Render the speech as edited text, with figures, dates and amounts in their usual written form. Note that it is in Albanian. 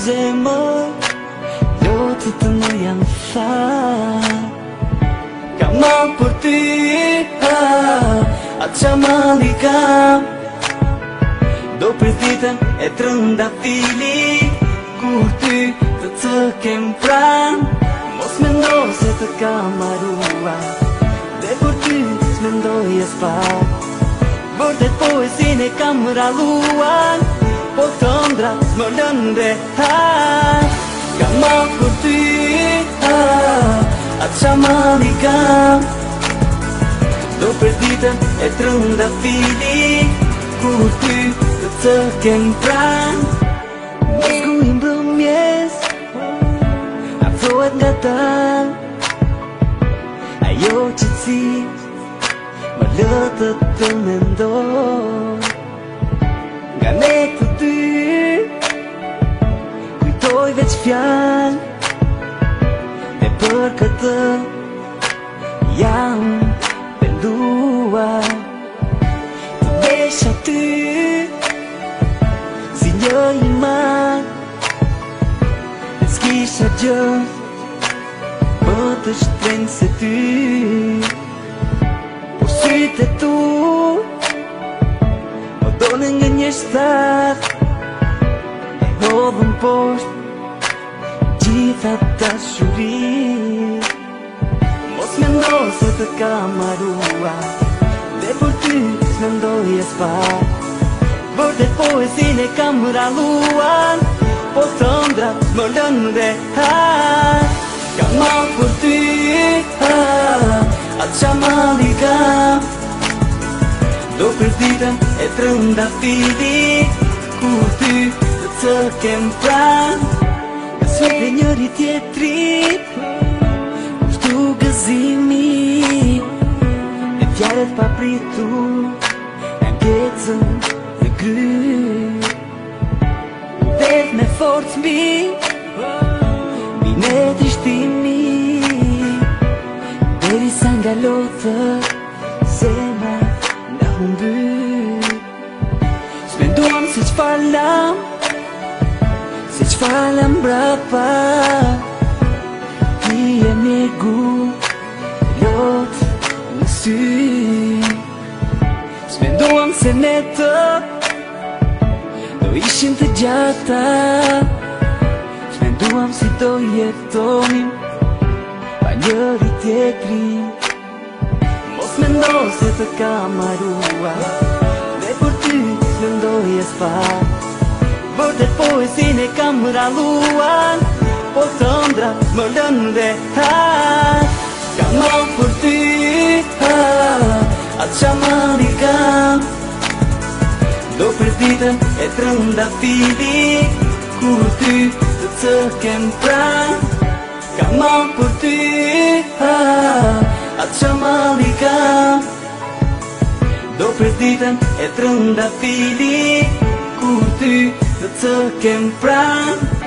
zemër, lotë të më janë tha. Kam mal për ty, atë qa mali kam. Do për ditën e trënda fili, kur ty të të kem pran. Mos mendo se të kam marua, dhe për ty s'mendoj e s'pak. Vërtet poesin e kam raluan, po të ndra s'më lën dhe Kam mal për ty, atë qa mali kam. Do për ditën e trënda fili, kur ty të kem pran. Mos gujnë brëmjes, afrohet nga dal. Ajo që ci më lëtë të mendoj. Nga ne të dy kujtoj veç fjall, dhe për këtë jam penduar. Të vesh aty si një iman, dhe s'kisha gjë më të shtrenjë se ty. Po sytë e tu më done nga një shtat, e hodhën poshtë gjitha dashuri. Mos mendo se të kam marua, dhe për ty s'mendoj e s'pak. Vërtet poesin e kam raluan, po të ndrat më lën dhe Kam mal për ty, atë qa mali kam. Do për ditën e trënda fili, kur ty të kem pran. Nga sytë njëri tjetrit, kushtu gëzimi, e fjallet pa pritu, e ngecën dhe gry. Udhet me forcë mbi, mine trishtimi, deri sa nga lotët zemra nga humby. S'menduam se q'falam, se q'falam brapa. Ti e mjegu lot në sy. S'menduam se ne të do ishim të gjata. S'menduam si do jetonim pa njëri tjetrin. Mos mendo se të kam marua, dhe për ty s'mendoj e s'pak. Vërtet poesin e kam raluan, po të ndrat më lën dhe Kam mal për ty, atë qa mali kam. Do për ditën e trënda fili, kur ty të kem pran. Kam mal për ty, atë qa mali kam. Do për ditën e trënda fili, kur ty të kem pran.